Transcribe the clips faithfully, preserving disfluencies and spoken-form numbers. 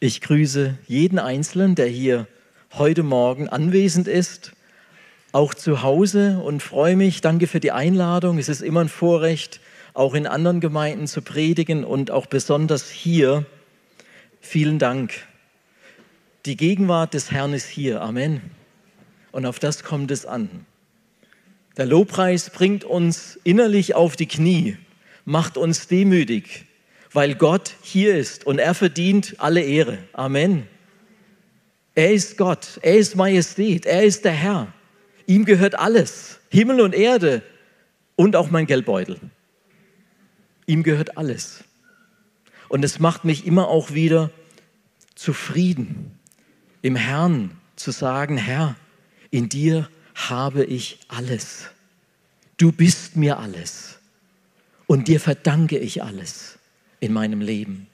Ich grüße jeden Einzelnen, der hier heute Morgen anwesend ist, auch zu Hause, und freue mich. Danke für die Einladung. Es ist immer ein Vorrecht, auch in anderen Gemeinden zu predigen und auch besonders hier. Vielen Dank. Die Gegenwart des Herrn ist hier. Amen. Und auf das kommt es an. Der Lobpreis bringt uns innerlich auf die Knie, macht uns demütig, weil Gott hier ist und er verdient alle Ehre. Amen. Er ist Gott, er ist Majestät, er ist der Herr. Ihm gehört alles, Himmel und Erde und auch mein Geldbeutel. Ihm gehört alles. Und es macht mich immer auch wieder zufrieden, im Herrn zu sagen: Herr, in dir habe ich alles. Du bist mir alles. Und dir verdanke ich alles in meinem Leben.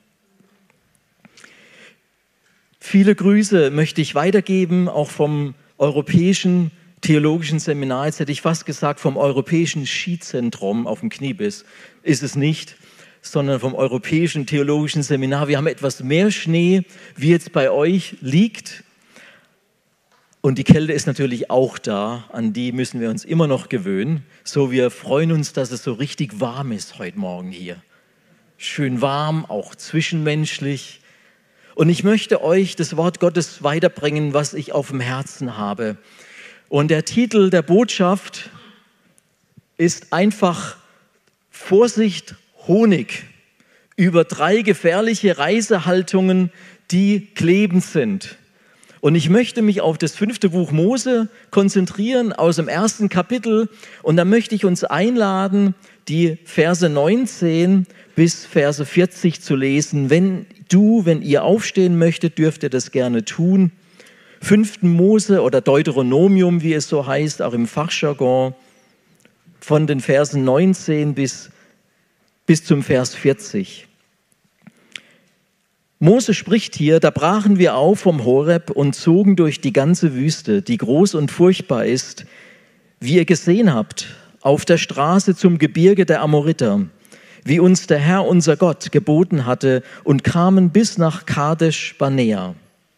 Viele Grüße möchte ich weitergeben, auch vom Europäischen Theologischen Seminar. Jetzt hätte ich fast gesagt, vom Europäischen Skizentrum auf dem Kniebiss. Ist es nicht, sondern vom Europäischen Theologischen Seminar. Wir haben etwas mehr Schnee, wie jetzt bei euch liegt. Und die Kälte ist natürlich auch da, an die müssen wir uns immer noch gewöhnen. So, wir freuen uns, dass es so richtig warm ist heute Morgen hier. Schön warm, auch zwischenmenschlich. Und ich möchte euch das Wort Gottes weiterbringen, was ich auf dem Herzen habe. Und der Titel der Botschaft ist einfach: Vorsicht, Honig, über drei gefährliche Reisehaltungen, die klebend sind. Und ich möchte mich auf das fünfte Buch Mose konzentrieren, aus dem ersten Kapitel. Und da möchte ich uns einladen, die Verse neunzehn bis Verse vierzig zu lesen. Wenn du, wenn ihr aufstehen möchtet, dürft ihr das gerne tun. fünften Mose oder Deuteronomium, wie es so heißt, auch im Fachjargon, von den Versen neunzehn bis, bis zum Vers vierzig. Mose spricht hier: Da brachen wir auf vom Horeb und zogen durch die ganze Wüste, die groß und furchtbar ist, wie ihr gesehen habt, auf der Straße zum Gebirge der Amoriter, wie uns der Herr, unser Gott, geboten hatte, und kamen bis nach Kadesh Barnea.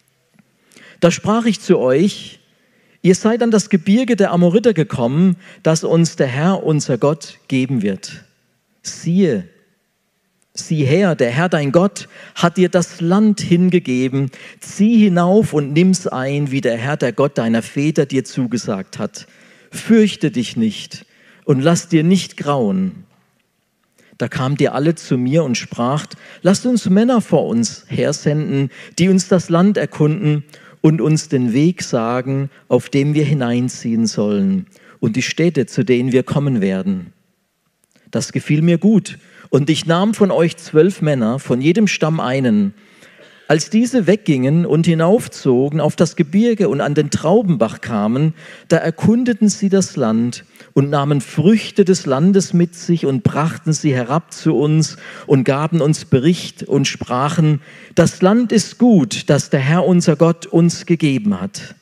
Da sprach ich zu euch: Ihr seid an das Gebirge der Amoriter gekommen, das uns der Herr, unser Gott, geben wird. Siehe, sieh her, der Herr, dein Gott, hat dir das Land hingegeben. Zieh hinauf und nimm's ein, wie der Herr, der Gott deiner Väter, dir zugesagt hat. Fürchte dich nicht und lass dir nicht grauen. Da kamt ihr alle zu mir und spracht: Lasst uns Männer vor uns hersenden, die uns das Land erkunden und uns den Weg sagen, auf dem wir hineinziehen sollen, und die Städte, zu denen wir kommen werden. Das gefiel mir gut. Und ich nahm von euch zwölf Männer, von jedem Stamm einen. Als diese weggingen und hinaufzogen auf das Gebirge und an den Traubenbach kamen, da erkundeten sie das Land und nahmen Früchte des Landes mit sich und brachten sie herab zu uns und gaben uns Bericht und sprachen: Das Land ist gut, das der Herr, unser Gott, uns gegeben hat.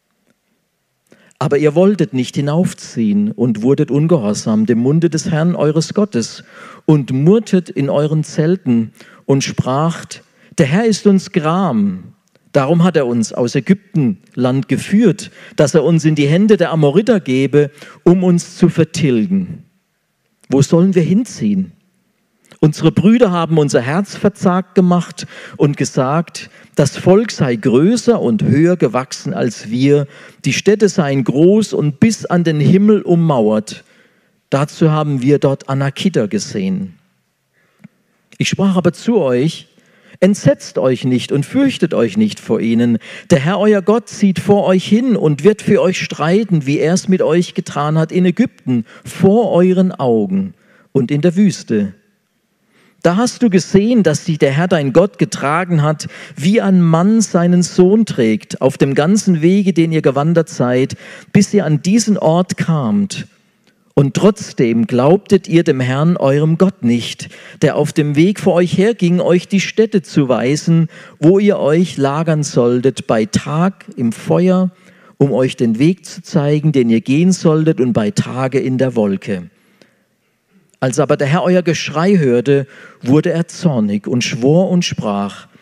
Aber ihr wolltet nicht hinaufziehen und wurdet ungehorsam dem Munde des Herrn eures Gottes und murrtet in euren Zelten und spracht: Der Herr ist uns gram, darum hat er uns aus Ägyptenland geführt, dass er uns in die Hände der Amoriter gebe, um uns zu vertilgen. Wo sollen wir hinziehen? Unsere Brüder haben unser Herz verzagt gemacht und gesagt: Das Volk sei größer und höher gewachsen als wir, die Städte seien groß und bis an den Himmel ummauert. Dazu haben wir dort Anakiter gesehen. Ich sprach aber zu euch: Entsetzt euch nicht und fürchtet euch nicht vor ihnen. Der Herr, euer Gott, zieht vor euch hin und wird für euch streiten, wie er es mit euch getan hat in Ägypten, vor euren Augen und in der Wüste. Da hast du gesehen, dass dich der Herr, dein Gott, getragen hat, wie ein Mann seinen Sohn trägt, auf dem ganzen Wege, den ihr gewandert seid, bis ihr an diesen Ort kamt. Und trotzdem glaubtet ihr dem Herrn, eurem Gott, nicht, der auf dem Weg vor euch herging, euch die Städte zu weisen, wo ihr euch lagern solltet, bei Tag im Feuer, um euch den Weg zu zeigen, den ihr gehen solltet, und bei Tage in der Wolke. Als aber der Herr euer Geschrei hörte, wurde er zornig und schwor und sprach: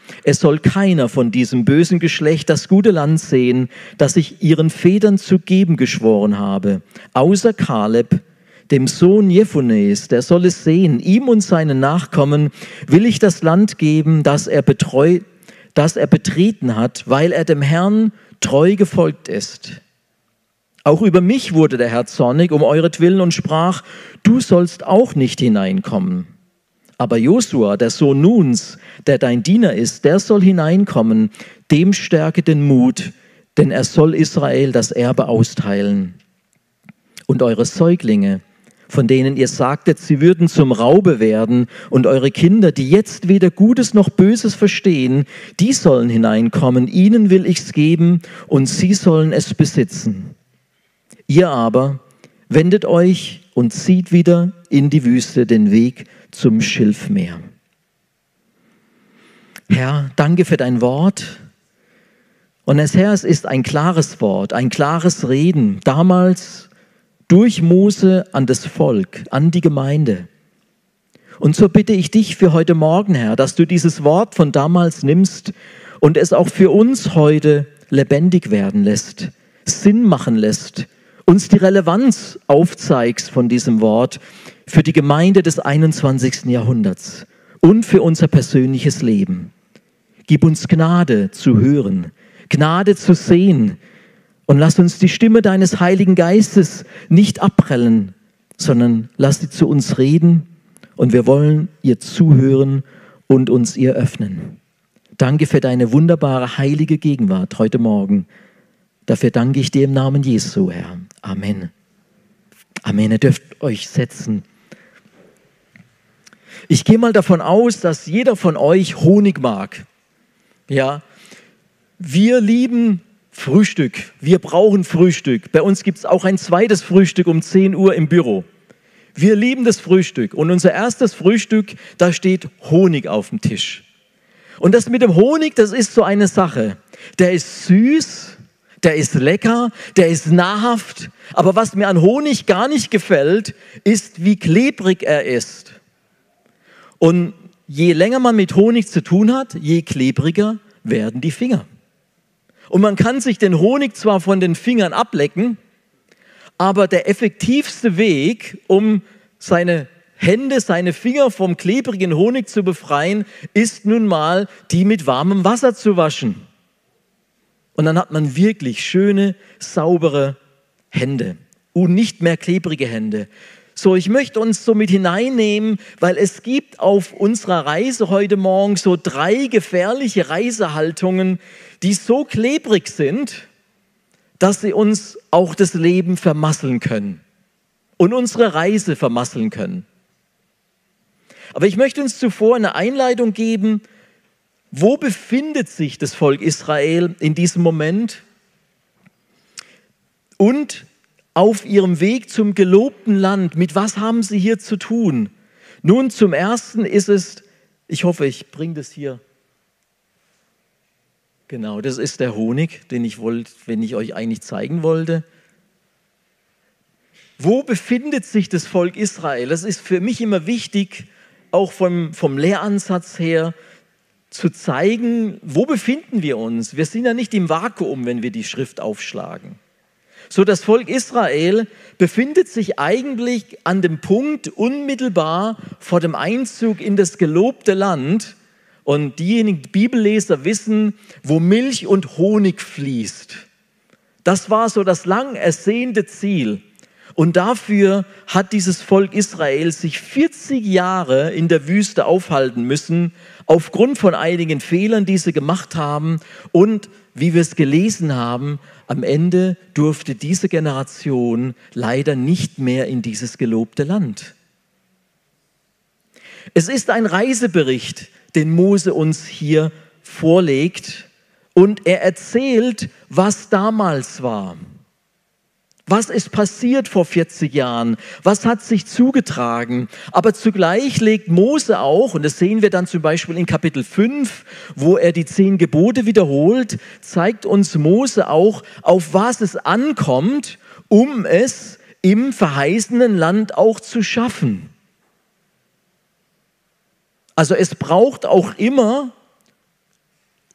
Es soll keiner von diesem bösen Geschlecht das gute Land sehen, das ich ihren Vätern zu geben geschworen habe, außer Kaleb, dem Sohn Jephunes, der soll es sehen. Ihm und seinen Nachkommen will ich das Land geben, das er betreut, das er betreten hat, weil er dem Herrn treu gefolgt ist. Auch über mich wurde der Herr zornig um euretwillen und sprach, du sollst auch nicht hineinkommen. Aber Josua, der Sohn Nuns, der dein Diener ist, der soll hineinkommen, dem stärke den Mut, denn er soll Israel das Erbe austeilen. Und eure Säuglinge, von denen ihr sagtet, sie würden zum Raube werden, und eure Kinder, die jetzt weder Gutes noch Böses verstehen, die sollen hineinkommen, ihnen will ich's geben, und sie sollen es besitzen. Ihr aber wendet euch und zieht wieder in die Wüste den Weg zum Schilfmeer. Herr, danke für dein Wort. Und es, Herr, es ist ein klares Wort, ein klares Reden, damals durch Mose an das Volk, an die Gemeinde. Und so bitte ich dich für heute Morgen, Herr, dass du dieses Wort von damals nimmst und es auch für uns heute lebendig werden lässt, Sinn machen lässt, uns die Relevanz aufzeigst von diesem Wort für die Gemeinde des einundzwanzigsten Jahrhunderts und für unser persönliches Leben. Gib uns Gnade zu hören, Gnade zu sehen, und lass uns die Stimme deines Heiligen Geistes nicht abprellen, sondern lass sie zu uns reden, und wir wollen ihr zuhören und uns ihr öffnen. Danke für deine wunderbare heilige Gegenwart heute Morgen. Dafür danke ich dir im Namen Jesu, Herr. Amen. Amen. Ihr dürft euch setzen. Ich gehe mal davon aus, dass jeder von euch Honig mag. Ja, wir lieben Frühstück. Wir brauchen Frühstück. Bei uns gibt es auch ein zweites Frühstück um zehn Uhr im Büro. Wir lieben das Frühstück. Und unser erstes Frühstück, da steht Honig auf dem Tisch. Und das mit dem Honig, das ist so eine Sache. Der ist süß, der ist lecker, der ist nahrhaft. Aber was mir an Honig gar nicht gefällt, ist, wie klebrig er ist. Und je länger man mit Honig zu tun hat, je klebriger werden die Finger. Und man kann sich den Honig zwar von den Fingern ablecken, aber der effektivste Weg, um seine Hände, seine Finger vom klebrigen Honig zu befreien, ist nun mal, die mit warmem Wasser zu waschen. Und dann hat man wirklich schöne, saubere Hände und nicht mehr klebrige Hände. So, ich möchte uns so mit hineinnehmen, weil es gibt auf unserer Reise heute Morgen so drei gefährliche Reisehaltungen, die so klebrig sind, dass sie uns auch das Leben vermasseln können und unsere Reise vermasseln können. Aber ich möchte uns zuvor eine Einleitung geben, wo befindet sich das Volk Israel in diesem Moment und auf ihrem Weg zum gelobten Land. Mit was haben sie hier zu tun? Nun, zum Ersten ist es, ich hoffe, ich bringe das hier. Genau, das ist der Honig, den ich wollte, wenn ich euch eigentlich zeigen wollte. Wo befindet sich das Volk Israel? Das ist für mich immer wichtig, auch vom, vom Lehransatz her, zu zeigen, wo befinden wir uns? Wir sind ja nicht im Vakuum, wenn wir die Schrift aufschlagen. So, das Volk Israel befindet sich eigentlich an dem Punkt unmittelbar vor dem Einzug in das gelobte Land. Und diejenigen Bibelleser wissen, wo Milch und Honig fließt. Das war so das lang ersehnte Ziel. Und dafür hat dieses Volk Israel sich vierzig Jahre in der Wüste aufhalten müssen, aufgrund von einigen Fehlern, die sie gemacht haben. Und wie wir es gelesen haben, am Ende durfte diese Generation leider nicht mehr in dieses gelobte Land. Es ist ein Reisebericht, den Mose uns hier vorlegt, und er erzählt, was damals war. Was ist passiert vor vierzig Jahren? Was hat sich zugetragen? Aber zugleich legt Mose auch, und das sehen wir dann zum Beispiel in Kapitel fünf, wo er die zehn Gebote wiederholt, zeigt uns Mose auch, auf was es ankommt, um es im verheißenen Land auch zu schaffen. Also es braucht auch immer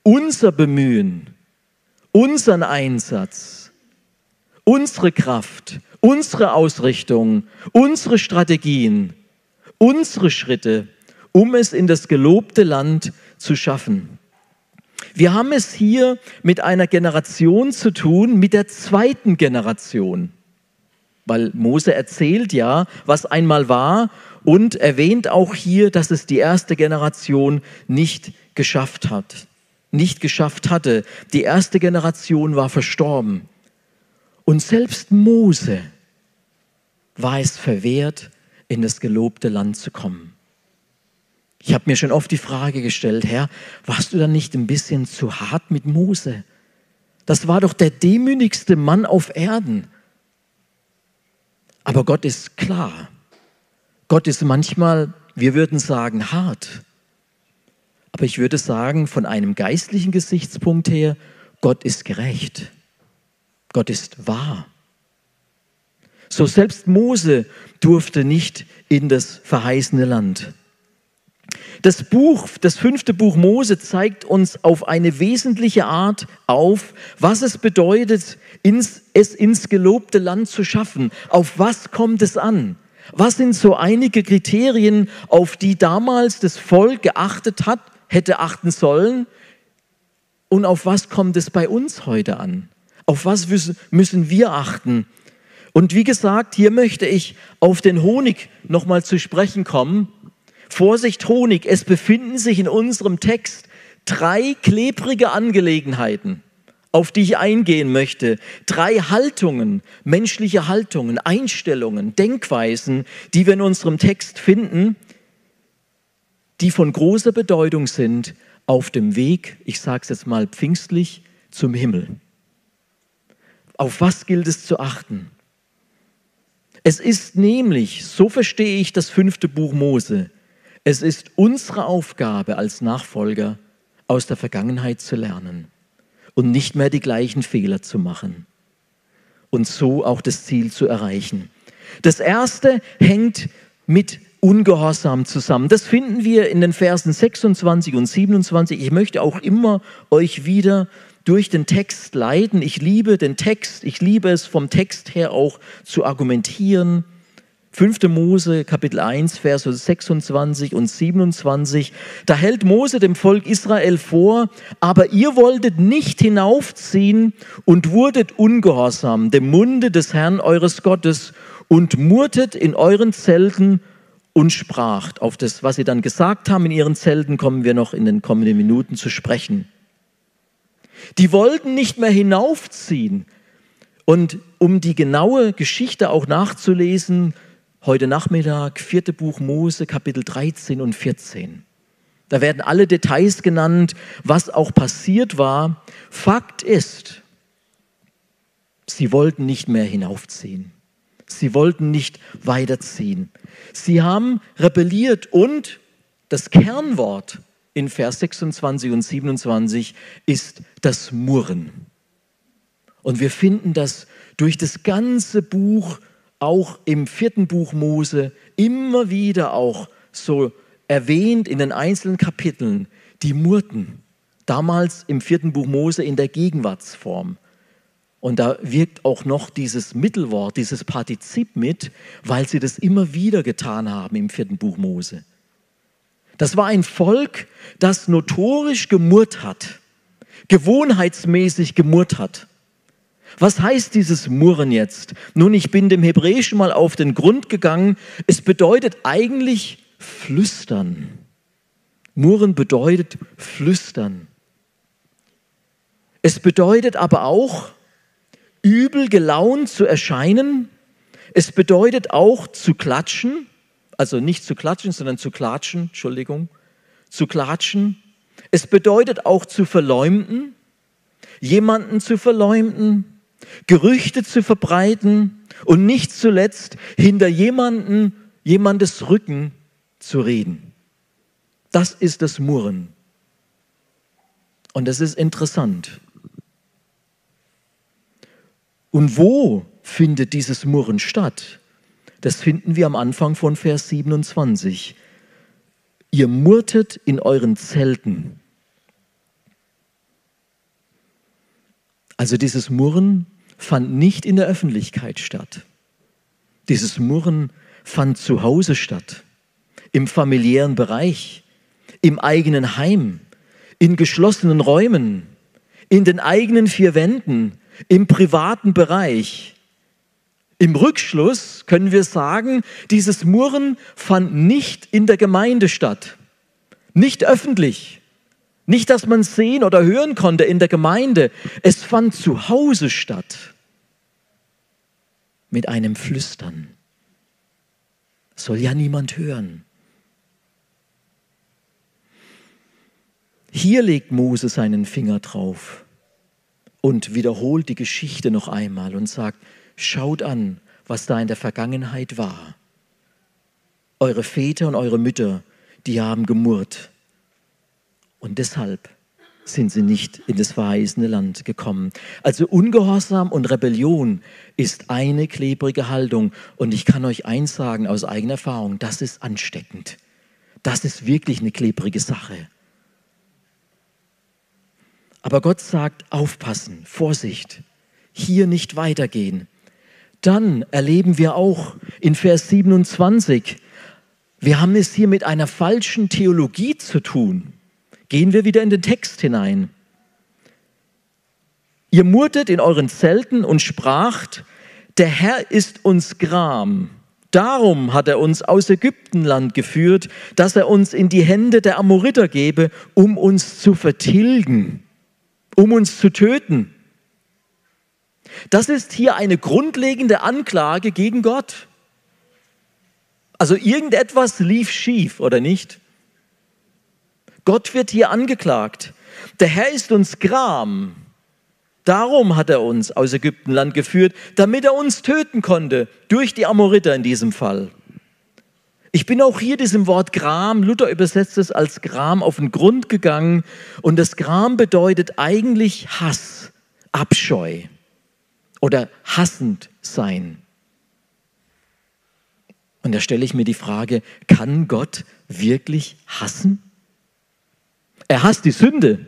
unser Bemühen, unseren Einsatz, unsere Kraft, unsere Ausrichtung, unsere Strategien, unsere Schritte, um es in das gelobte Land zu schaffen. Wir haben es hier mit einer Generation zu tun, mit der zweiten Generation. Weil Mose erzählt ja, was einmal war und erwähnt auch hier, dass es die erste Generation nicht geschafft hat, nicht geschafft hatte. Die erste Generation war verstorben. Und selbst Mose war es verwehrt, in das gelobte Land zu kommen. Ich habe mir schon oft die Frage gestellt, Herr, warst du dann nicht ein bisschen zu hart mit Mose? Das war doch der demütigste Mann auf Erden. Aber Gott ist klar. Gott ist manchmal, wir würden sagen, hart. Aber ich würde sagen, von einem geistlichen Gesichtspunkt her, Gott ist gerecht. Gott ist wahr. So selbst Mose durfte nicht in das verheißene Land. Das Buch, das fünfte Buch Mose zeigt uns auf eine wesentliche Art auf, was es bedeutet, ins, es ins gelobte Land zu schaffen. Auf was kommt es an? Was sind so einige Kriterien, auf die damals das Volk geachtet hat, hätte achten sollen? Und auf was kommt es bei uns heute an? Auf was müssen wir achten? Und wie gesagt, hier möchte ich auf den Honig nochmal zu sprechen kommen. Vorsicht, Honig, es befinden sich in unserem Text drei klebrige Angelegenheiten, auf die ich eingehen möchte. Drei Haltungen, menschliche Haltungen, Einstellungen, Denkweisen, die wir in unserem Text finden, die von großer Bedeutung sind auf dem Weg, ich sage es jetzt mal pfingstlich, zum Himmel. Auf was gilt es zu achten? Es ist nämlich, so verstehe ich das fünfte Buch Mose, es ist unsere Aufgabe als Nachfolger, aus der Vergangenheit zu lernen und nicht mehr die gleichen Fehler zu machen und so auch das Ziel zu erreichen. Das erste hängt mit Ungehorsam zusammen. Das finden wir in den Versen sechsundzwanzig und siebenundzwanzig. Ich möchte auch immer euch wieder durch den Text leiten. Ich liebe den Text, ich liebe es vom Text her auch zu argumentieren. fünfte Mose, Kapitel eins, Verse sechsundzwanzig und siebenundzwanzig. Da hält Mose dem Volk Israel vor, aber ihr wolltet nicht hinaufziehen und wurdet ungehorsam dem Munde des Herrn eures Gottes und murrtet in euren Zelten und spracht. Auf das, was sie dann gesagt haben in ihren Zelten, kommen wir noch in den kommenden Minuten zu sprechen. Die wollten nicht mehr hinaufziehen. Und um die genaue Geschichte auch nachzulesen, heute Nachmittag, vierte Buch Mose, Kapitel dreizehn und vierzehn. Da werden alle Details genannt, was auch passiert war. Fakt ist, sie wollten nicht mehr hinaufziehen. Sie wollten nicht weiterziehen. Sie haben rebelliert und das Kernwort in Vers sechsundzwanzig und siebenundzwanzig ist das Murren. Und wir finden das durch das ganze Buch, auch im vierten Buch Mose, immer wieder auch so erwähnt in den einzelnen Kapiteln, die murrten. Damals im vierten Buch Mose in der Gegenwartsform. Und da wirkt auch noch dieses Mittelwort, dieses Partizip mit, weil sie das immer wieder getan haben im vierten Buch Mose. Das war ein Volk, das notorisch gemurrt hat, gewohnheitsmäßig gemurrt hat. Was heißt dieses Murren jetzt? Nun, ich bin dem Hebräischen mal auf den Grund gegangen. Es bedeutet eigentlich flüstern. Murren bedeutet flüstern. Es bedeutet aber auch, übel gelaunt zu erscheinen. Es bedeutet auch zu klatschen, also nicht zu klatschen, sondern zu klatschen, Entschuldigung, zu klatschen. Es bedeutet auch zu verleumden, jemanden zu verleumden, Gerüchte zu verbreiten und nicht zuletzt hinter jemanden, jemandes Rücken zu reden. Das ist das Murren. Und das ist interessant. Und wo findet dieses Murren statt? Das finden wir am Anfang von Vers siebenundzwanzig. Ihr murrtet in euren Zelten. Also dieses Murren fand nicht in der Öffentlichkeit statt. Dieses Murren fand zu Hause statt, im familiären Bereich, im eigenen Heim, in geschlossenen Räumen, in den eigenen vier Wänden, im privaten Bereich. Im Rückschluss können wir sagen, dieses Murren fand nicht in der Gemeinde statt, nicht öffentlich, nicht, dass man sehen oder hören konnte in der Gemeinde. Es fand zu Hause statt, mit einem Flüstern. Soll ja niemand hören. Hier legt Mose seinen Finger drauf und wiederholt die Geschichte noch einmal und sagt, schaut an, was da in der Vergangenheit war. Eure Väter und eure Mütter, die haben gemurrt. Und deshalb sind sie nicht in das verheißene Land gekommen. Also Ungehorsam und Rebellion ist eine klebrige Haltung. Und ich kann euch eins sagen aus eigener Erfahrung, das ist ansteckend. Das ist wirklich eine klebrige Sache. Aber Gott sagt, aufpassen, Vorsicht, hier nicht weitergehen. Dann erleben wir auch in Vers siebenundzwanzig, wir haben es hier mit einer falschen Theologie zu tun. Gehen wir wieder in den Text hinein. Ihr murrtet in euren Zelten und spracht, der Herr ist uns Gram. Darum hat er uns aus Ägyptenland geführt, dass er uns in die Hände der Amoriter gebe, um uns zu vertilgen, um uns zu töten. Das ist hier eine grundlegende Anklage gegen Gott. Also irgendetwas lief schief, oder nicht? Gott wird hier angeklagt. Der Herr ist uns Gram. Darum hat er uns aus Ägyptenland geführt, damit er uns töten konnte, durch die Amoriter in diesem Fall. Ich bin auch hier diesem Wort Gram, Luther übersetzt es als Gram, auf den Grund gegangen. Und das Gram bedeutet eigentlich Hass, Abscheu oder hassend sein. Und da stelle ich mir die Frage, kann Gott wirklich hassen? Er hasst die Sünde.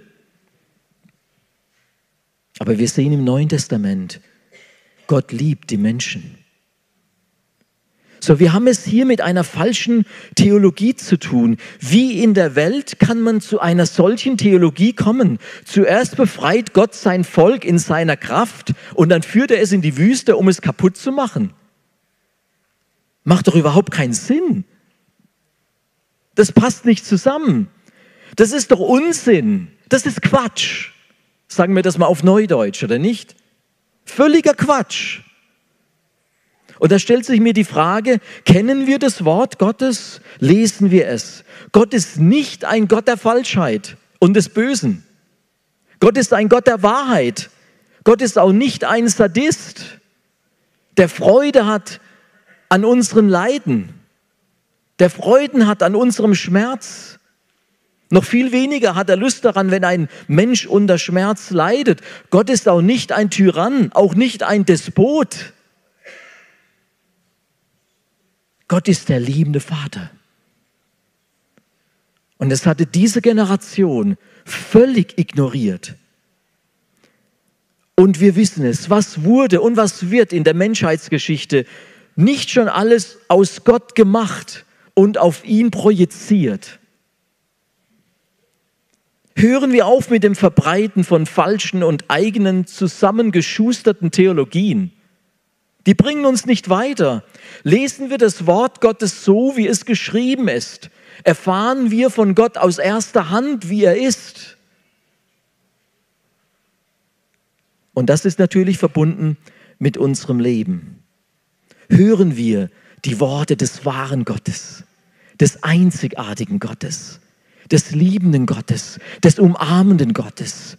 Aber wir sehen im Neuen Testament, Gott liebt die Menschen. So, wir haben es hier mit einer falschen Theologie zu tun. Wie in der Welt kann man zu einer solchen Theologie kommen? Zuerst befreit Gott sein Volk in seiner Kraft und dann führt er es in die Wüste, um es kaputt zu machen. Macht doch überhaupt keinen Sinn. Das passt nicht zusammen. Das ist doch Unsinn. Das ist Quatsch. Sagen wir das mal auf Neudeutsch, oder nicht? Völliger Quatsch. Und da stellt sich mir die Frage, kennen wir das Wort Gottes? Lesen wir es? Gott ist nicht ein Gott der Falschheit und des Bösen. Gott ist ein Gott der Wahrheit. Gott ist auch nicht ein Sadist, der Freude hat an unseren Leiden, der Freuden hat an unserem Schmerz. Noch viel weniger hat er Lust daran, wenn ein Mensch unter Schmerz leidet. Gott ist auch nicht ein Tyrann, auch nicht ein Despot. Gott ist der liebende Vater. Und es hatte diese Generation völlig ignoriert. Und wir wissen es, was wurde und was wird in der Menschheitsgeschichte nicht schon alles aus Gott gemacht und auf ihn projiziert. Hören wir auf mit dem Verbreiten von falschen und eigenen zusammengeschusterten Theologien. Die bringen uns nicht weiter. Lesen wir das Wort Gottes so, wie es geschrieben ist. Erfahren wir von Gott aus erster Hand, wie er ist. Und das ist natürlich verbunden mit unserem Leben. Hören wir die Worte des wahren Gottes, des einzigartigen Gottes, des liebenden Gottes, des umarmenden Gottes.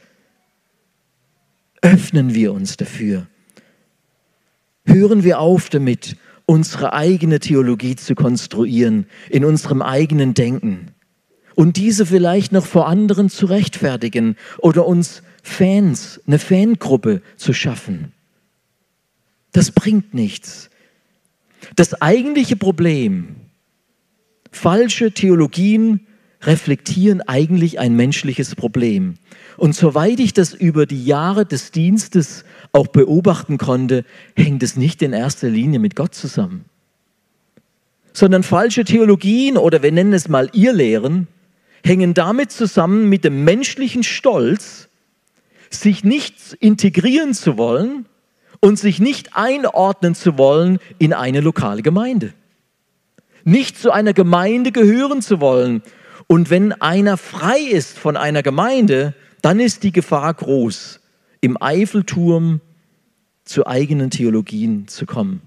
Öffnen wir uns dafür. Hören wir auf damit, unsere eigene Theologie zu konstruieren, in unserem eigenen Denken und diese vielleicht noch vor anderen zu rechtfertigen oder uns Fans, eine Fangruppe zu schaffen. Das bringt nichts. Das eigentliche Problem, falsche Theologien reflektieren eigentlich ein menschliches Problem. Und soweit ich das über die Jahre des Dienstes auch beobachten konnte, hängt es nicht in erster Linie mit Gott zusammen. Sondern falsche Theologien oder wir nennen es mal Irrlehren, hängen damit zusammen mit dem menschlichen Stolz, sich nicht integrieren zu wollen und sich nicht einordnen zu wollen in eine lokale Gemeinde. Nicht zu einer Gemeinde gehören zu wollen. Und wenn einer frei ist von einer Gemeinde, dann ist die Gefahr groß, im Eiffelturm zu eigenen Theologien zu kommen.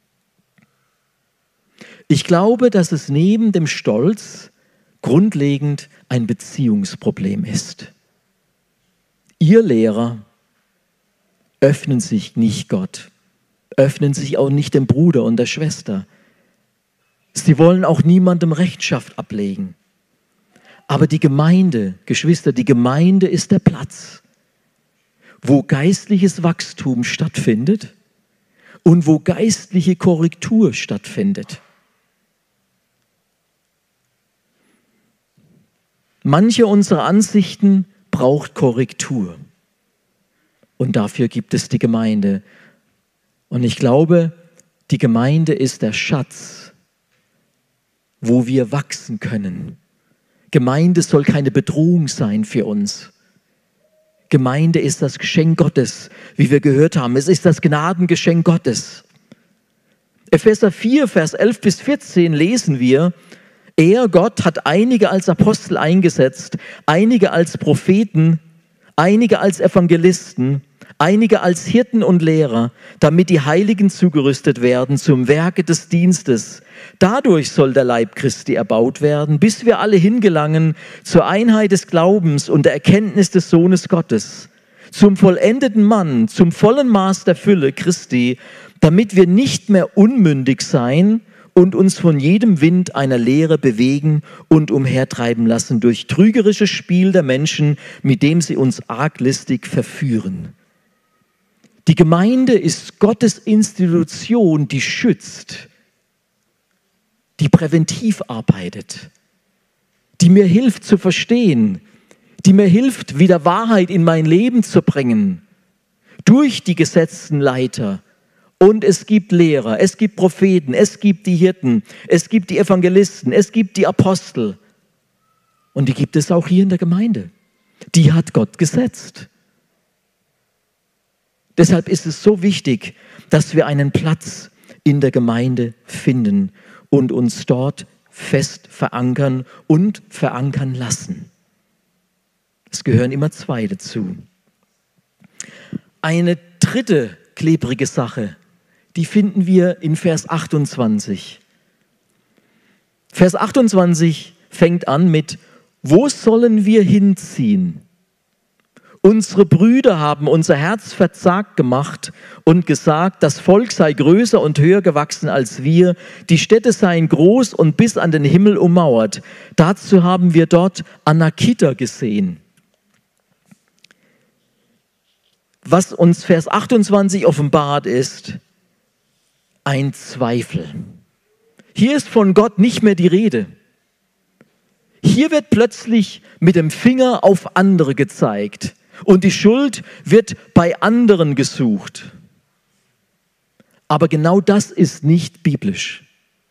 Ich glaube, dass es neben dem Stolz grundlegend ein Beziehungsproblem ist. Irrlehrer öffnen sich nicht Gott, öffnen sich auch nicht dem Bruder und der Schwester. Sie wollen auch niemandem Rechenschaft ablegen. Aber die Gemeinde, Geschwister, die Gemeinde ist der Platz, wo geistliches Wachstum stattfindet und wo geistliche Korrektur stattfindet. Manche unserer Ansichten braucht Korrektur. Und dafür gibt es die Gemeinde. Und ich glaube, die Gemeinde ist der Schatz, wo wir wachsen können. Gemeinde soll keine Bedrohung sein für uns. Gemeinde ist das Geschenk Gottes, wie wir gehört haben. Es ist das Gnadengeschenk Gottes. Epheser vier, Vers elf bis vierzehn lesen wir, er, Gott, hat einige als Apostel eingesetzt, einige als Propheten, einige als Evangelisten, einige als Hirten und Lehrer, damit die Heiligen zugerüstet werden zum Werke des Dienstes. Dadurch soll der Leib Christi erbaut werden, bis wir alle hingelangen zur Einheit des Glaubens und der Erkenntnis des Sohnes Gottes, zum vollendeten Mann, zum vollen Maß der Fülle Christi, damit wir nicht mehr unmündig sein und uns von jedem Wind einer Lehre bewegen und umhertreiben lassen durch trügerisches Spiel der Menschen, mit dem sie uns arglistig verführen. Die Gemeinde ist Gottes Institution, die schützt, die präventiv arbeitet, die mir hilft zu verstehen, die mir hilft, wieder Wahrheit in mein Leben zu bringen, durch die gesetzten Leiter. Und es gibt Lehrer, es gibt Propheten, es gibt die Hirten, es gibt die Evangelisten, es gibt die Apostel. Und die gibt es auch hier in der Gemeinde. Die hat Gott gesetzt. Deshalb ist es so wichtig, dass wir einen Platz in der Gemeinde finden und uns dort fest verankern und verankern lassen. Es gehören immer zwei dazu. Eine dritte klebrige Sache, die finden wir in Vers achtundzwanzig. Vers achtundzwanzig fängt an mit, wo sollen wir hinziehen? Unsere Brüder haben unser Herz verzagt gemacht und gesagt, das Volk sei größer und höher gewachsen als wir, die Städte seien groß und bis an den Himmel ummauert. Dazu haben wir dort Anakiter gesehen. Was uns Vers achtundzwanzig offenbart ist, ein Zweifel. Hier ist von Gott nicht mehr die Rede. Hier wird plötzlich mit dem Finger auf andere gezeigt. Und die Schuld wird bei anderen gesucht. Aber genau das ist nicht biblisch.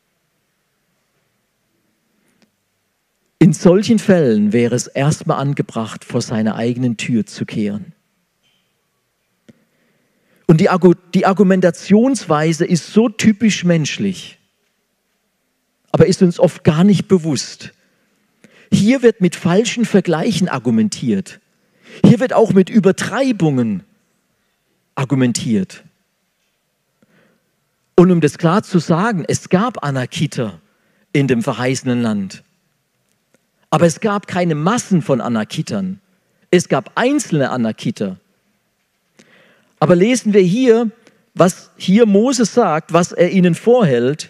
In solchen Fällen wäre es erstmal angebracht, vor seiner eigenen Tür zu kehren. Und die, die Argumentationsweise ist so typisch menschlich, aber ist uns oft gar nicht bewusst. Hier wird mit falschen Vergleichen argumentiert. Hier wird auch mit Übertreibungen argumentiert. Und um das klar zu sagen, es gab Anakiter in dem verheißenen Land. Aber es gab keine Massen von Anakitern. Es gab einzelne Anakiter. Aber lesen wir hier, was hier Moses sagt, was er ihnen vorhält.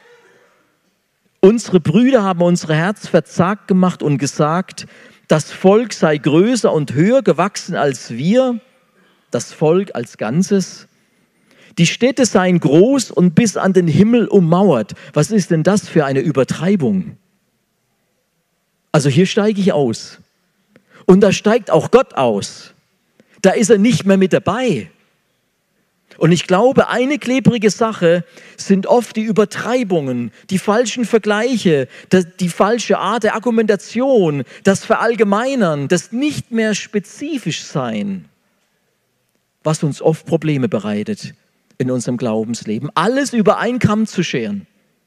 Unsere Brüder haben unser Herz verzagt gemacht und gesagt, das Volk sei größer und höher gewachsen als wir, das Volk als Ganzes. Die Städte seien groß und bis an den Himmel ummauert. Was ist denn das für eine Übertreibung? Also hier steige ich aus. Und da steigt auch Gott aus. Da ist er nicht mehr mit dabei. Und ich glaube, eine klebrige Sache sind oft die Übertreibungen, die falschen Vergleiche, die falsche Art der Argumentation, das Verallgemeinern, das nicht mehr spezifisch sein, was uns oft Probleme bereitet in unserem Glaubensleben. Alles über einen Kamm zu scheren.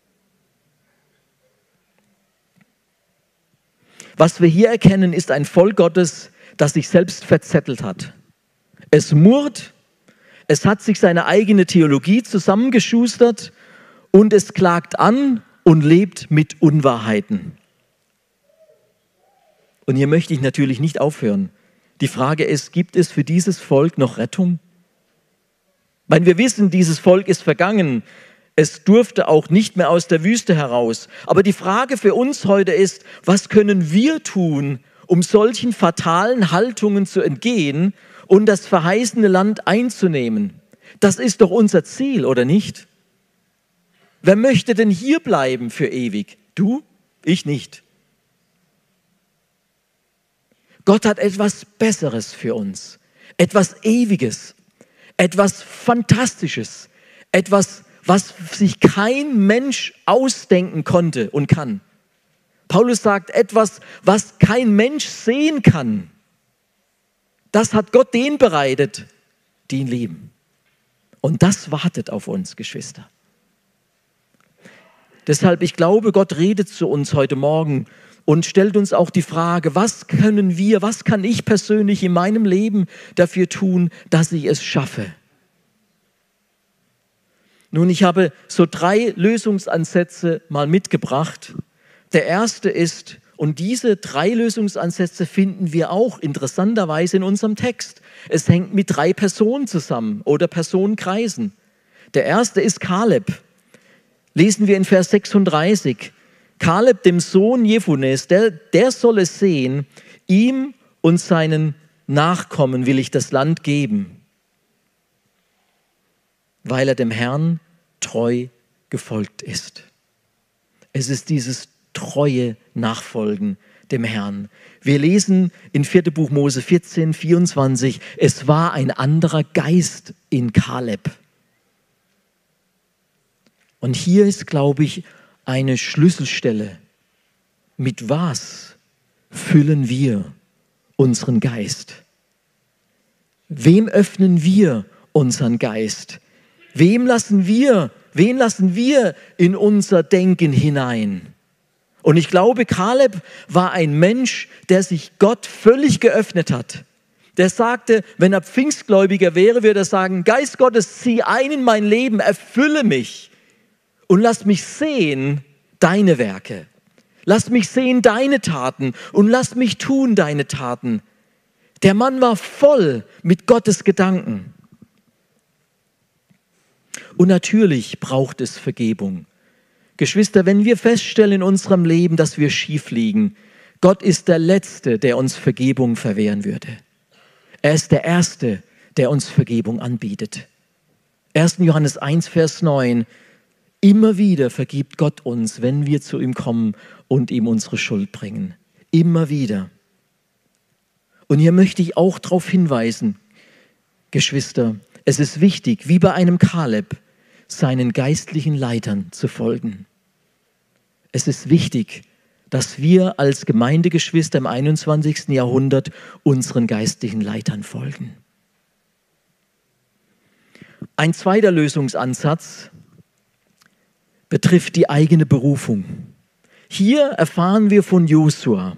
Was wir hier erkennen, ist ein Volk Gottes, das sich selbst verzettelt hat. Es murrt, es hat sich seine eigene Theologie zusammengeschustert und es klagt an und lebt mit Unwahrheiten. Und hier möchte ich natürlich nicht aufhören. Die Frage ist, gibt es für dieses Volk noch Rettung? Weil wir wissen, dieses Volk ist vergangen. Es durfte auch nicht mehr aus der Wüste heraus. Aber die Frage für uns heute ist, was können wir tun, um solchen fatalen Haltungen zu entgehen und das verheißene Land einzunehmen? Das ist doch unser Ziel, oder nicht? Wer möchte denn hier bleiben für ewig? Du? Ich nicht. Gott hat etwas Besseres für uns, etwas Ewiges, etwas Fantastisches, etwas, was sich kein Mensch ausdenken konnte und kann. Paulus sagt, etwas, was kein Mensch sehen kann. Das hat Gott denen bereitet, die ihn lieben. Und das wartet auf uns, Geschwister. Deshalb, ich glaube, Gott redet zu uns heute Morgen und stellt uns auch die Frage, was können wir, was kann ich persönlich in meinem Leben dafür tun, dass ich es schaffe? Nun, ich habe so drei Lösungsansätze mal mitgebracht. Der erste ist, und diese drei Lösungsansätze finden wir auch interessanterweise in unserem Text. Es hängt mit drei Personen zusammen oder Personenkreisen. Der erste ist Kaleb. Lesen wir in Vers sechsunddreißig. Kaleb, dem Sohn Jefunes, der, der soll es sehen, ihm und seinen Nachkommen will ich das Land geben, weil er dem Herrn treu gefolgt ist. Es ist dieses treue Nachfolgen dem Herrn. Wir lesen in viertes Buch Mose vierzehn, vierundzwanzig, es war ein anderer Geist in Kaleb. Und hier ist, glaube ich, eine Schlüsselstelle. Mit was füllen wir unseren Geist? Wem öffnen wir unseren Geist? Wem lassen wir, wen lassen wir in unser Denken hinein? Und ich glaube, Kaleb war ein Mensch, der sich Gott völlig geöffnet hat. Der sagte, wenn er Pfingstgläubiger wäre, würde er sagen, Geist Gottes, zieh ein in mein Leben, erfülle mich und lass mich sehen deine Werke. Lass mich sehen deine Taten und lass mich tun deine Taten. Der Mann war voll mit Gottes Gedanken. Und natürlich braucht es Vergebung. Geschwister, wenn wir feststellen in unserem Leben, dass wir schief liegen, Gott ist der Letzte, der uns Vergebung verwehren würde. Er ist der Erste, der uns Vergebung anbietet. erster Johannes eins, Vers neun. Immer wieder vergibt Gott uns, wenn wir zu ihm kommen und ihm unsere Schuld bringen. Immer wieder. Und hier möchte ich auch darauf hinweisen, Geschwister, es ist wichtig, wie bei einem Kaleb, seinen geistlichen Leitern zu folgen. Es ist wichtig, dass wir als Gemeindegeschwister im einundzwanzigsten Jahrhundert unseren geistlichen Leitern folgen. Ein zweiter Lösungsansatz betrifft die eigene Berufung. Hier erfahren wir von Josua.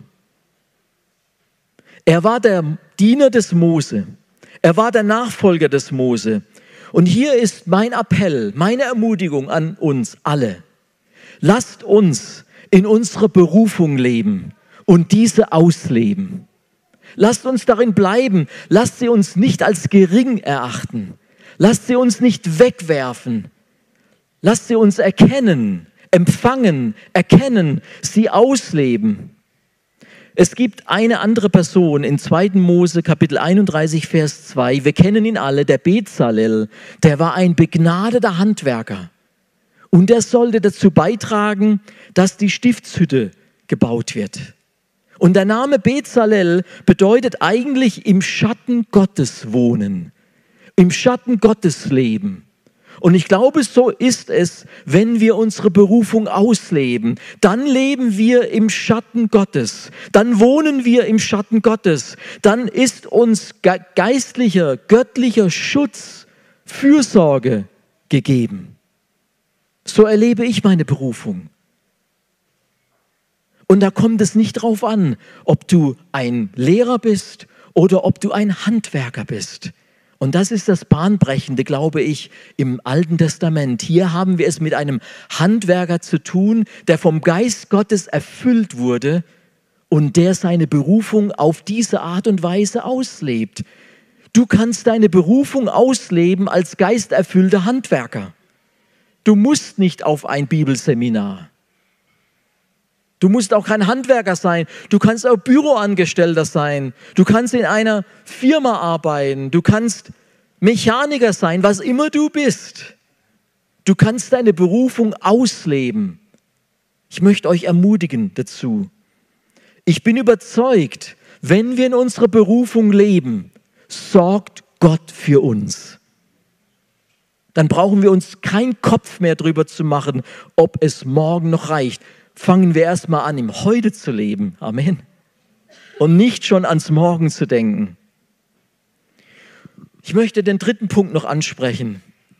Er war der Diener des Mose. Er war der Nachfolger des Mose. Und hier ist mein Appell, meine Ermutigung an uns alle. Lasst uns in unserer Berufung leben und diese ausleben. Lasst uns darin bleiben. Lasst sie uns nicht als gering erachten. Lasst sie uns nicht wegwerfen. Lasst sie uns erkennen, empfangen, erkennen, sie ausleben. Es gibt eine andere Person in zweiter Mose, Kapitel einunddreißig, Vers zwei. Wir kennen ihn alle, der Bezalel. Der war ein begnadeter Handwerker. Und der sollte dazu beitragen, dass die Stiftshütte gebaut wird. Und der Name Bezalel bedeutet eigentlich im Schatten Gottes wohnen, im Schatten Gottes leben. Und ich glaube, so ist es, wenn wir unsere Berufung ausleben. Dann leben wir im Schatten Gottes. Dann wohnen wir im Schatten Gottes. Dann ist uns ge- geistlicher, göttlicher Schutz, Fürsorge gegeben. So erlebe ich meine Berufung. Und da kommt es nicht drauf an, ob du ein Lehrer bist oder ob du ein Handwerker bist. Und das ist das Bahnbrechende, glaube ich, im Alten Testament. Hier haben wir es mit einem Handwerker zu tun, der vom Geist Gottes erfüllt wurde und der seine Berufung auf diese Art und Weise auslebt. Du kannst deine Berufung ausleben als geisterfüllter Handwerker. Du musst nicht auf ein Bibelseminar. Du musst auch kein Handwerker sein. Du kannst auch Büroangestellter sein. Du kannst in einer Firma arbeiten. Du kannst Mechaniker sein, was immer du bist. Du kannst deine Berufung ausleben. Ich möchte euch ermutigen dazu. Ich bin überzeugt, wenn wir in unserer Berufung leben, sorgt Gott für uns. Dann brauchen wir uns keinen Kopf mehr drüber zu machen, ob es morgen noch reicht. Fangen wir erstmal an, im Heute zu leben. Amen. Und nicht schon ans Morgen zu denken. Ich möchte den dritten Punkt noch ansprechen.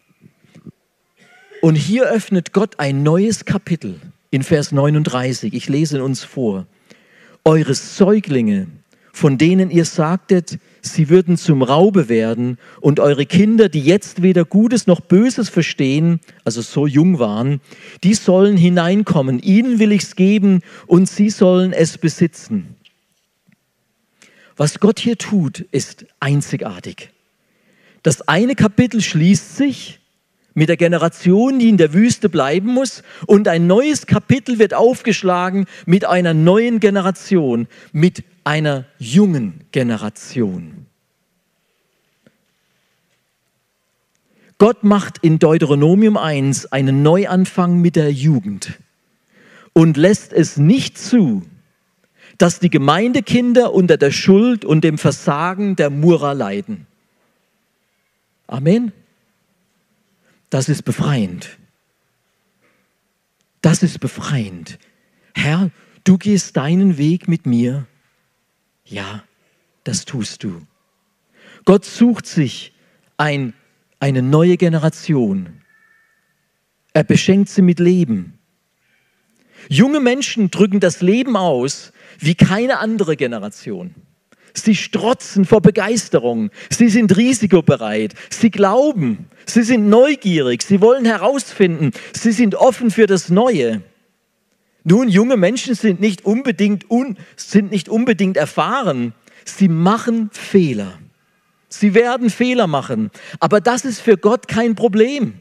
Und hier öffnet Gott ein neues Kapitel in Vers neununddreißig. Ich lese ihn uns vor. Eure Säuglinge, von denen ihr sagtet, sie würden zum Raube werden, und eure Kinder, die jetzt weder Gutes noch Böses verstehen, also so jung waren, die sollen hineinkommen. Ihnen will ich's geben und sie sollen es besitzen. Was Gott hier tut, ist einzigartig. Das eine Kapitel schließt sich mit der Generation, die in der Wüste bleiben muss, und ein neues Kapitel wird aufgeschlagen mit einer neuen Generation, mit einer jungen Generation. Gott macht in Deuteronomium eins einen Neuanfang mit der Jugend und lässt es nicht zu, dass die Gemeindekinder unter der Schuld und dem Versagen der Murrer leiden. Amen. Das ist befreiend. Das ist befreiend. Herr, du gehst deinen Weg mit mir. Ja, das tust du. Gott sucht sich ein, eine neue Generation. Er beschenkt sie mit Leben. Junge Menschen drücken das Leben aus wie keine andere Generation. Sie strotzen vor Begeisterung. Sie sind risikobereit. Sie glauben. Sie sind neugierig. Sie wollen herausfinden. Sie sind offen für das Neue. Nun, junge Menschen sind nicht unbedingt, un, sind nicht unbedingt erfahren. Sie machen Fehler. Sie werden Fehler machen. Aber das ist für Gott kein Problem.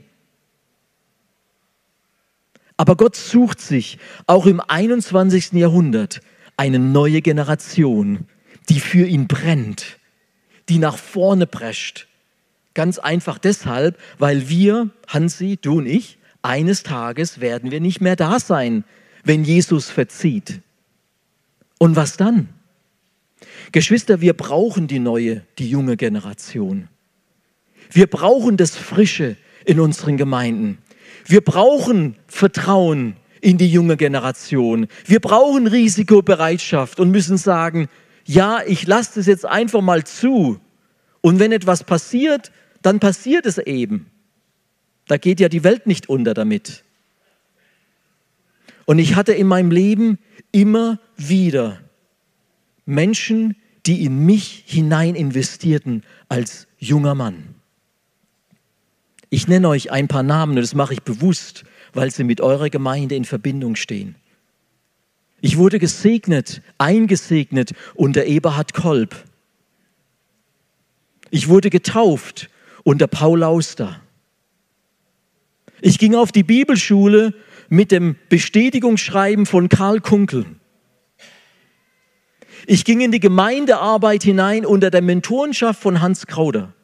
Aber Gott sucht sich auch im einundzwanzigsten Jahrhundert eine neue Generation, die für ihn brennt, die nach vorne prescht. Ganz einfach deshalb, weil wir, Hansi, du und ich, eines Tages werden wir nicht mehr da sein, wenn Jesus verzieht. Und was dann? Geschwister, wir brauchen die neue, die junge Generation. Wir brauchen das Frische in unseren Gemeinden. Wir brauchen Vertrauen in die junge Generation. Wir brauchen Risikobereitschaft und müssen sagen, ja, ich lasse das jetzt einfach mal zu. Und wenn etwas passiert, dann passiert es eben. Da geht ja die Welt nicht unter damit. Und ich hatte in meinem Leben immer wieder Menschen, die in mich hinein investierten als junger Mann. Ich nenne euch ein paar Namen und das mache ich bewusst, weil sie mit eurer Gemeinde in Verbindung stehen. Ich wurde gesegnet, eingesegnet unter Eberhard Kolb. Ich wurde getauft unter Paul Auster. Ich ging auf die Bibelschule mit dem Bestätigungsschreiben von Karl Kunkel. Ich ging in die Gemeindearbeit hinein unter der Mentorenschaft von Hans Krauder.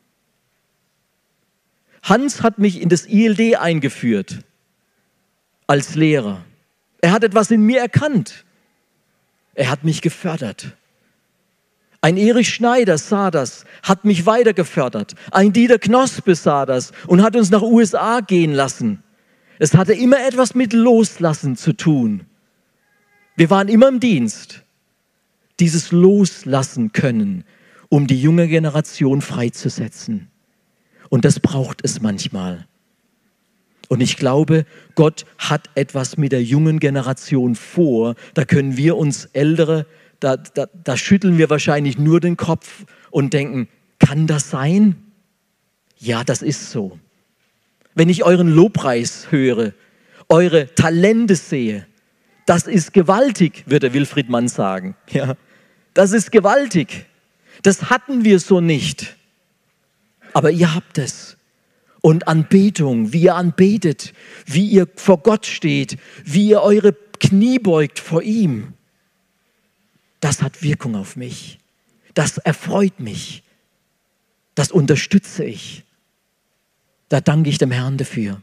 Hans hat mich in das I L D eingeführt als Lehrer. Er hat etwas in mir erkannt. Er hat mich gefördert. Ein Erich Schneider sah das, hat mich weiter gefördert. Ein Dieter Knospe sah das und hat uns nach U S A gehen lassen. Es hatte immer etwas mit Loslassen zu tun. Wir waren immer im Dienst. Dieses Loslassen können, um die junge Generation freizusetzen. Und das braucht es manchmal. Und ich glaube, Gott hat etwas mit der jungen Generation vor. Da können wir uns Ältere, da, da, da schütteln wir wahrscheinlich nur den Kopf und denken, kann das sein? Ja, das ist so. Wenn ich euren Lobpreis höre, eure Talente sehe, das ist gewaltig, würde Wilfried Mann sagen. Ja, das ist gewaltig. Das hatten wir so nicht. Aber ihr habt es. Und Anbetung, wie ihr anbetet, wie ihr vor Gott steht, wie ihr eure Knie beugt vor ihm, das hat Wirkung auf mich. Das erfreut mich. Das unterstütze ich. Da danke ich dem Herrn dafür.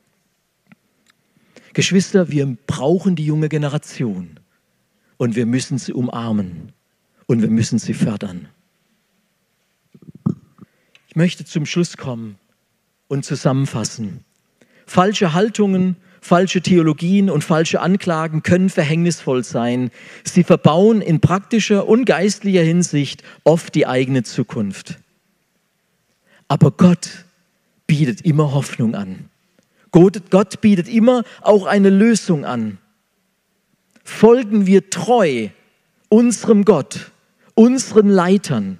Geschwister, wir brauchen die junge Generation und wir müssen sie umarmen und wir müssen sie fördern. Ich möchte zum Schluss kommen und zusammenfassen. Falsche Haltungen, falsche Theologien und falsche Anklagen können verhängnisvoll sein. Sie verbauen in praktischer und geistlicher Hinsicht oft die eigene Zukunft. Aber Gott bietet immer Hoffnung an. Gott, Gott bietet immer auch eine Lösung an. Folgen wir treu unserem Gott, unseren Leitern.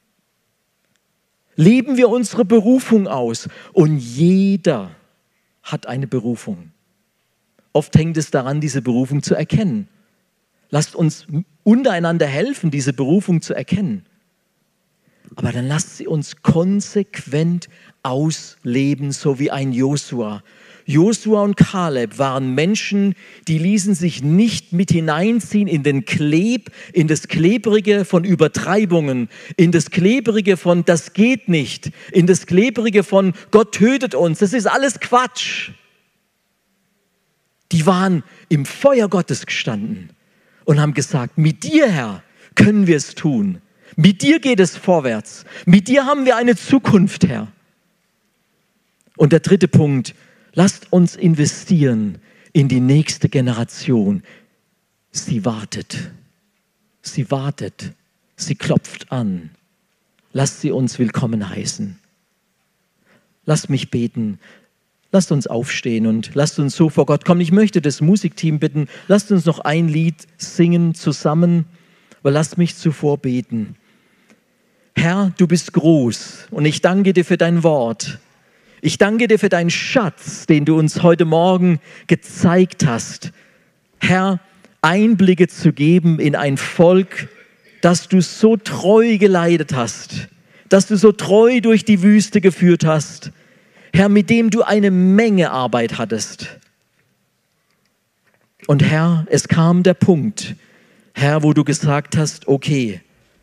Leben wir unsere Berufung aus. Und jeder hat eine Berufung. Oft hängt es daran, diese Berufung zu erkennen. Lasst uns untereinander helfen, diese Berufung zu erkennen. Aber dann lasst sie uns konsequent ausleben, so wie ein Josua. Josua und Kaleb waren Menschen, die ließen sich nicht mit hineinziehen in den Kleb, in das Klebrige von Übertreibungen, in das Klebrige von das geht nicht, in das Klebrige von Gott tötet uns. Das ist alles Quatsch. Die waren im Feuer Gottes gestanden und haben gesagt, mit dir, Herr, können wir es tun. Mit dir geht es vorwärts. Mit dir haben wir eine Zukunft, Herr. Und der dritte Punkt, lasst uns investieren in die nächste Generation. Sie wartet. Sie wartet. Sie klopft an. Lasst sie uns willkommen heißen. Lasst mich beten. Lasst uns aufstehen und lasst uns so vor Gott kommen. Ich möchte das Musikteam bitten, lasst uns noch ein Lied singen zusammen, aber lasst mich zuvor beten. Herr, du bist groß und ich danke dir für dein Wort. Ich danke dir für deinen Schatz, den du uns heute Morgen gezeigt hast. Herr, Einblicke zu geben in ein Volk, das du so treu geleitet hast, das du so treu durch die Wüste geführt hast. Herr, mit dem du eine Menge Arbeit hattest. Und Herr, es kam der Punkt, Herr, wo du gesagt hast, okay,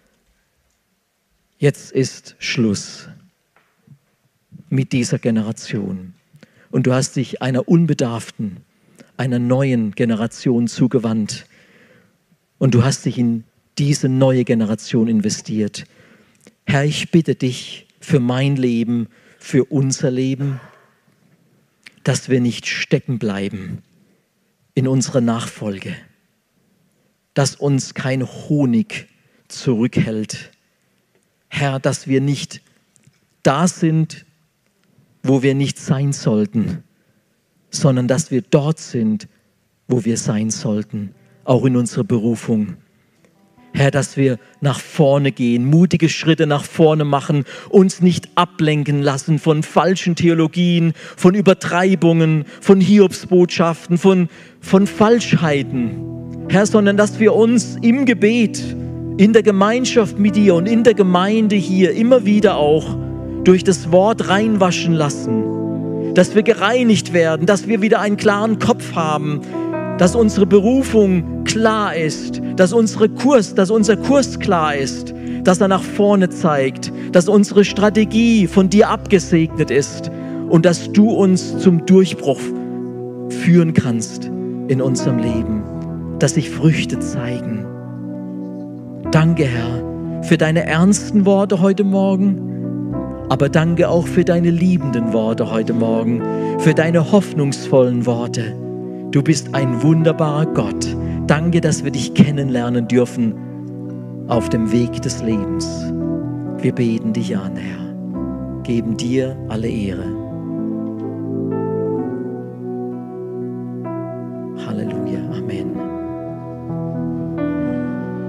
jetzt ist Schluss mit dieser Generation. Und du hast dich einer unbedarften, einer neuen Generation zugewandt. Und du hast dich in diese neue Generation investiert. Herr, ich bitte dich für mein Leben, für unser Leben, dass wir nicht stecken bleiben in unserer Nachfolge, dass uns kein Honig zurückhält. Herr, dass wir nicht da sind, wo wir nicht sein sollten, sondern dass wir dort sind, wo wir sein sollten, auch in unserer Berufung. Herr, dass wir nach vorne gehen, mutige Schritte nach vorne machen, uns nicht ablenken lassen von falschen Theologien, von Übertreibungen, von Hiobsbotschaften, von, von Falschheiten. Herr, sondern dass wir uns im Gebet, in der Gemeinschaft mit dir und in der Gemeinde hier immer wieder auch durch das Wort reinwaschen lassen, dass wir gereinigt werden, dass wir wieder einen klaren Kopf haben, dass unsere Berufung klar ist, dass, unsere Kurs, dass unser Kurs klar ist, dass er nach vorne zeigt, dass unsere Strategie von dir abgesegnet ist und dass du uns zum Durchbruch führen kannst in unserem Leben, dass sich Früchte zeigen. Danke, Herr, für deine ernsten Worte heute Morgen, aber danke auch für deine liebenden Worte heute Morgen, für deine hoffnungsvollen Worte. Du bist ein wunderbarer Gott. Danke, dass wir dich kennenlernen dürfen auf dem Weg des Lebens. Wir beten dich an, Herr, geben dir alle Ehre.